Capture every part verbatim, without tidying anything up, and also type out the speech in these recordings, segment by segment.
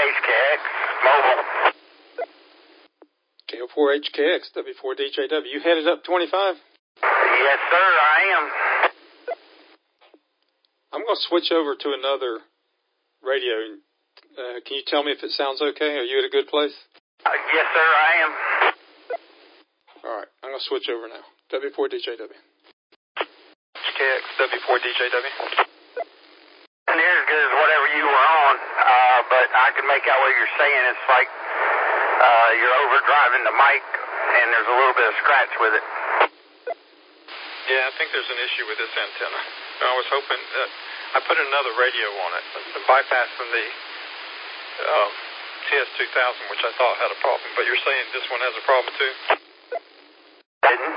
H K X, mobile. K O four H K X, W four D J W. You headed up twenty-five? Yes, sir, I am. I'm going to switch over to another radio. Uh, can you tell me if it sounds okay? Are you at a good place? Uh, yes, sir, I am. All right, I'm going to switch over now. W four D J W. H K X, W four D J W. Near as good as whatever you were on, uh, but I can make out what you're saying. It's like uh, you're overdriving the mic, and there's a little bit of scratch with it. Yeah, I think there's an issue with this antenna. I was hoping that I put another radio on it, bypassing the uh, T S two thousand, which I thought had a problem. But you're saying this one has a problem too? Didn't?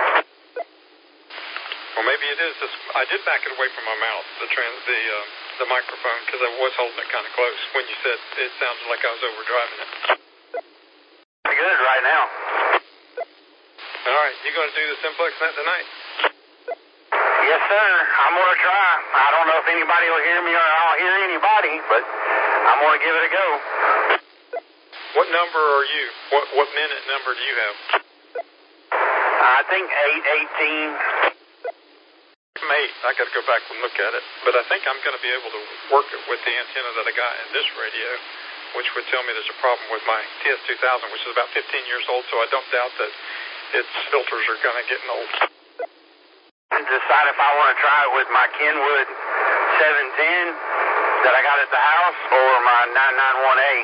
Well, maybe it is. This, I did back it away from my mouth, the trans, the uh, the microphone, because I was holding it kind of close when you said it sounded like I was overdriving it. Pretty good right now. All right, you going to do the simplex net tonight? Yes, sir. I'm going to try. I don't know if anybody will hear me or I'll hear anybody, but I'm going to give it a go. What number are you? What what minute number do you have? I think eight eighteen. I'm eight. I got to go back and look at it. But I think I'm going to be able to work it with the antenna that I got in this radio, which would tell me there's a problem with my T S two thousand, which is about fifteen years old, so I don't doubt that its filters are kind of getting old. Decide if I want to try it with my Kenwood seven ten that I got at the house or my nine ninety-one A.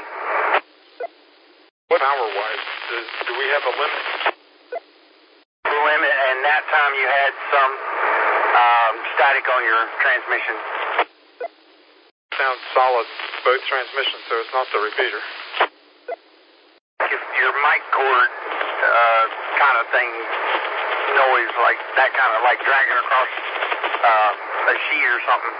What hour-wise? Do, do we have a limit? The limit, and that time you had some um, static on your transmission. Sounds solid, both transmissions, so it's not the repeater. If your mic cord uh, kind of thing, noise like that, kind of like dragging across uh, a sheet or something.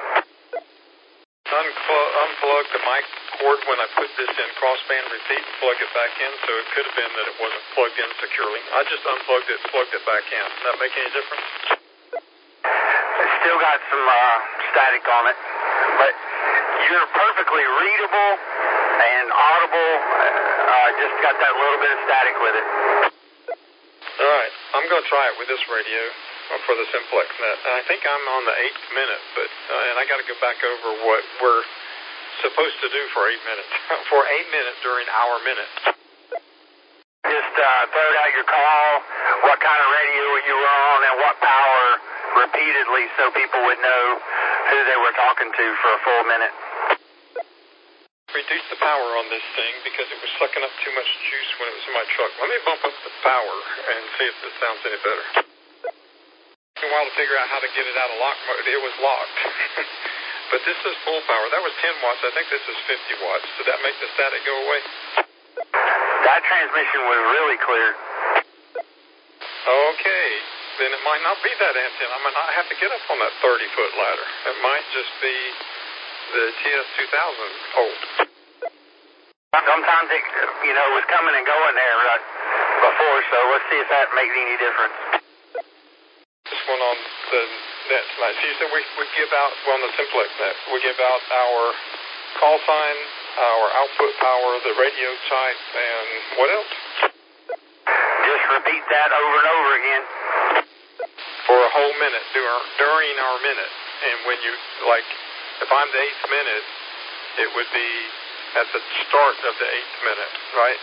Uncl- unplug the mic cord when I put this in crossband repeat and plug it back in, so it could have been that it wasn't plugged in securely. I just unplugged it and plugged it back in. Does that make any difference? It's still got some uh, static on it, but you're perfectly readable and audible. Uh, just got that little bit of static with it. All right, I'm going to try it with this radio for the simplex net. And I think I'm on the eighth minute, but uh, and I got to go back over what we're supposed to do for eight minutes. for eight minutes during our minute. Just uh, throw out your call, what kind of radio you were on, and what power repeatedly, so people would know who they were talking to for a full minute. Reduce the power on this thing because it was sucking up too much juice when it was in my truck. Let me bump up the power and see if this sounds any better. It took a while to figure out how to get it out of lock mode. It was locked. But this is full power. That was ten watts. I think this is fifty watts. Did that make the static go away? That transmission was really clear. Okay. Then it might not be that antenna. I might not have to get up on that thirty-foot ladder. It might just be the T S two thousand old. Sometimes it, you know, was coming and going there right before, so let's see if that makes any difference. This one on the net tonight. So you said we, we give out, well, on the simplex net, we give out our call sign, our output power, the radio type, and what else? Just repeat that over and over again. For a whole minute, during, during our minute. And when you, like, if I'm the eighth minute, it would be at the start of the eighth minute, right?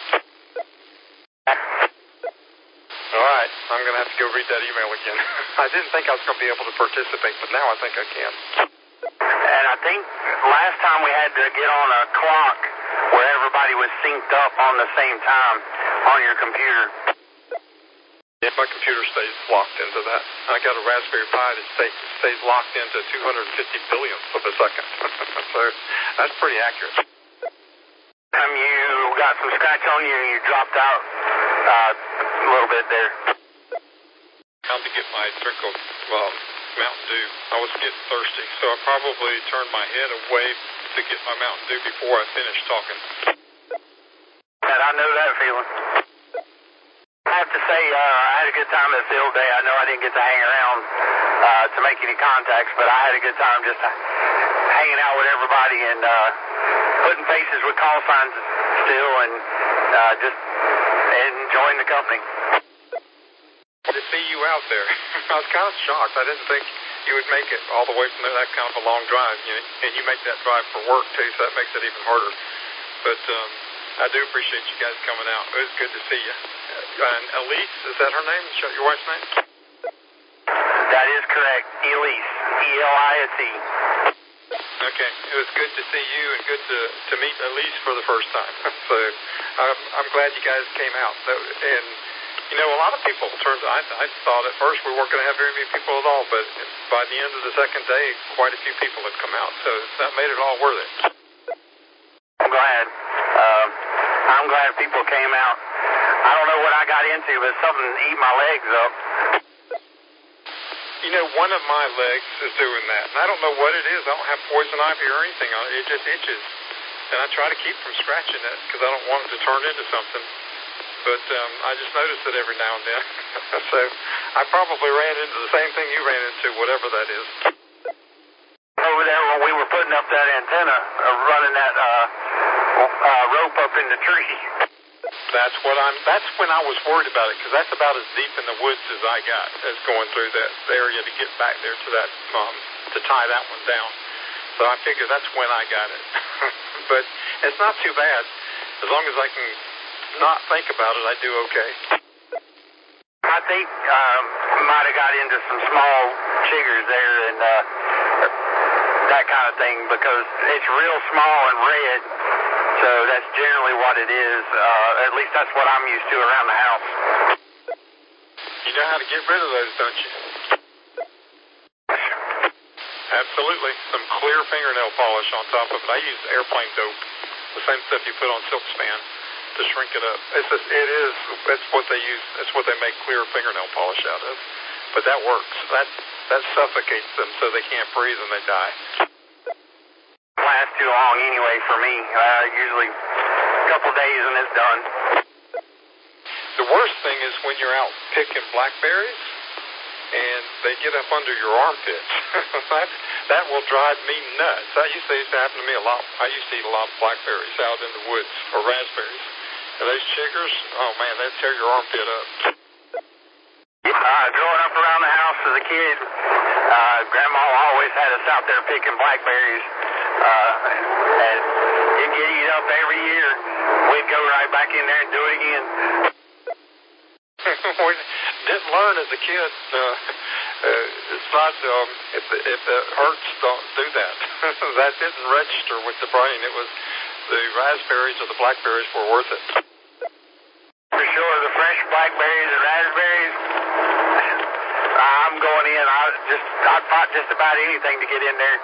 All right, I'm going to have to go read that email again. I didn't think I was going to be able to participate, but now I think I can. And I think last time we had to get on a clock where everybody was synced up on the same time on your computer. Yeah, my computer stays locked into that. I got a Raspberry Pi that stays, stays locked into two hundred fifty billionths of a second. So that's pretty accurate. Um, you got some scratch on you and you dropped out uh, a little bit there. Time to get my drink of um, Mountain Dew. I was getting thirsty, so I probably turned my head away to get my Mountain Dew before I finished talking. And I know that feeling. have to say uh, I had a good time at field day. I know I didn't get to hang around uh, to make any contacts, but I had a good time just hanging out with everybody and uh, putting faces with call signs still and uh, just enjoying the company. To see you out there, I was kind of shocked. I didn't think you would make it all the way from there. That's kind of a long drive, you know, and you make that drive for work too, so that makes it even harder. But um, I do appreciate you guys coming out. It was good to see you. And Elise, is that her name? Your wife's name? That is correct. Elise. E L I S E. Okay. It was good to see you and good to, to meet Elise for the first time. So um, I'm glad you guys came out. And, you know, a lot of people, turns I, I thought at first we weren't going to have very many people at all, but by the end of the second day, quite a few people had come out. So that made it all worth it. I'm glad. Uh, I'm glad people came out. I don't know what I got into, but something eat my legs up. You know, one of my legs is doing that, and I don't know what it is. I don't have poison ivy or anything on it. It just itches, and I try to keep from scratching it because I don't want it to turn into something. But um, I just notice it every now and then. So I probably ran into the same thing you ran into, whatever that is. Over there when we were putting up that antenna, uh, running that uh, uh, rope up in the tree. That's what I'm. That's when I was worried about it, because that's about as deep in the woods as I got, as going through that area to get back there to that um, to tie that one down. So I figured that's when I got it. But it's not too bad. As long as I can not think about it, I do okay. I think um, I might have got into some small chiggers there and uh, that kind of thing, because it's real small and red. So that's generally what it is. Uh, at least that's what I'm used to around the house. You know how to get rid of those, don't you? Absolutely. Some clear fingernail polish on top of it. I use airplane dope, the same stuff you put on silk span to shrink it up. It's just, it is, it's what they use, it's what they make clear fingernail polish out of. But that works. That, that suffocates them so they can't breathe and they die. Lasts too long anyway for me. Uh, usually a couple days and it's done. The worst thing is when you're out picking blackberries and they get up under your armpits. that, that will drive me nuts. That used to, used to happen to me a lot. I used to eat a lot of blackberries out in the woods, or raspberries. And those chiggers, oh man, they tear your armpit up. Uh, growing up around the house as a kid, uh, Grandma always had us out there picking blackberries. Uh, and it'd get eat up every year. We'd go right back in there and do it again. We didn't learn as a kid. Uh, uh, it's not, um, if, if it hurts, don't do that. That didn't register with the brain. It was the raspberries or the blackberries were worth it. For sure, the fresh blackberries and raspberries, I'm going in. I just, I'd fight just about anything to get in there.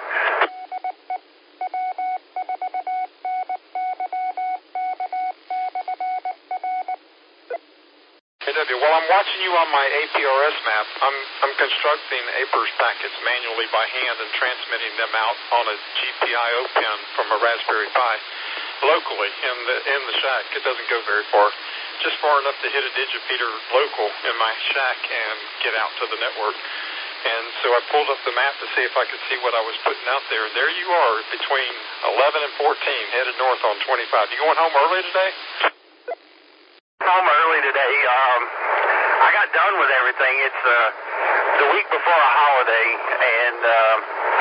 Well, I'm watching you on my A P R S map. I'm I'm constructing A P R S packets manually by hand and transmitting them out on a G P I O pin from a Raspberry Pi locally in the in the shack. It doesn't go very far, just far enough to hit a digipeater local in my shack and get out to the network. And so I pulled up the map to see if I could see what I was putting out there. And there you are between eleven and fourteen, headed north on twenty-five. You going home early today? Home early today. Um, I got done with everything. It's uh, the week before a holiday, and uh,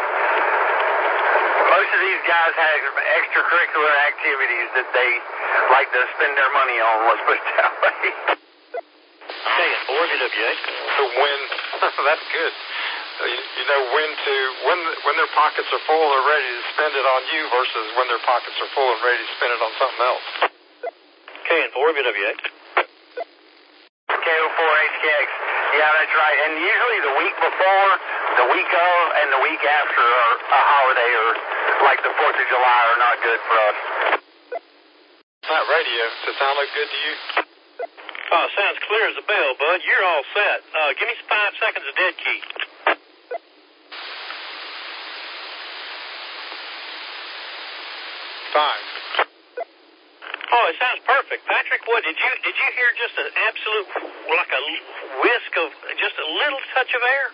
most of these guys have extracurricular activities that they like to spend their money on. Let's put it that way. Okay, four W A. So when that's good. You, you know when to when when their pockets are full, they're ready to spend it on you versus when their pockets are full and ready to spend it on something else. K N four W A. K O four H K X. Yeah, that's right. And usually the week before, the week of, and the week after are a holiday, or like the fourth of July, are not good for us. That radio, does it sound like good to you? Oh, sounds clear as a bell, bud. You're all set. Uh, give me five seconds of dead key. Five. Oh, it sounds perfect. Patrick, what, did you did you hear just an absolute, like a whisk of, just a little touch of air?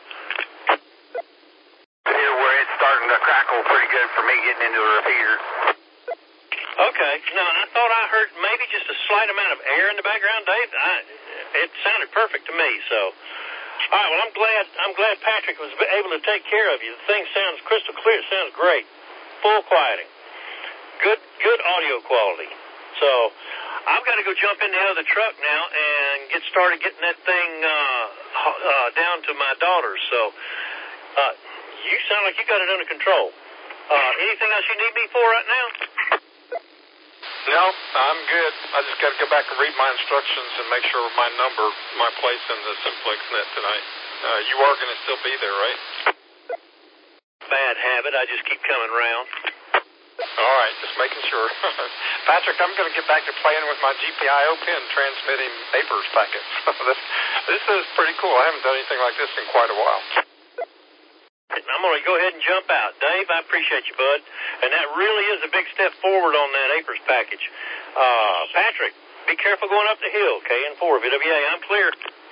Here where it's starting to crackle pretty good for me getting into the repeater. Okay. No, I thought I heard maybe just a slight amount of air in the background, Dave. I, it sounded perfect to me, so. All right, well, I'm glad I'm glad Patrick was able to take care of you. The thing sounds crystal clear. It sounds great. Full quieting. Good good audio quality. So I've got to go jump in the other truck now and get started getting that thing uh, uh, down to my daughter's. So uh, you sound like you got it under control. Uh, anything else you need me for right now? No, I'm good. I just got to go back and read my instructions and make sure my number, my place in the Simplex net tonight. Uh, you are going to still be there, right? Bad habit. I just keep coming around. All right, just making sure. Patrick, I'm going to get back to playing with my G P I O pin transmitting papers packets. this, this is pretty cool. I haven't done anything like this in quite a while. I'm going to go ahead and jump out. Dave, I appreciate you, bud. And that really is a big step forward on that A P R S package. Uh, Patrick, be careful going up the hill, K N four, V W A. I'm clear.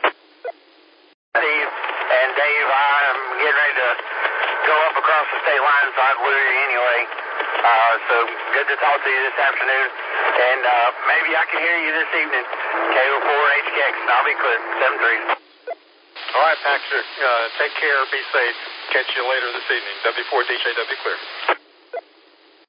Steve and Dave, I'm getting ready to go up across the state line, so I'd lose you anyway. Uh, so good to talk to you this afternoon. And uh, maybe I can hear you this evening. K O four H K X, and I'll be clear. seven three. All right, Patrick, uh, take care, be safe. Catch you later this evening. W four D J W clear.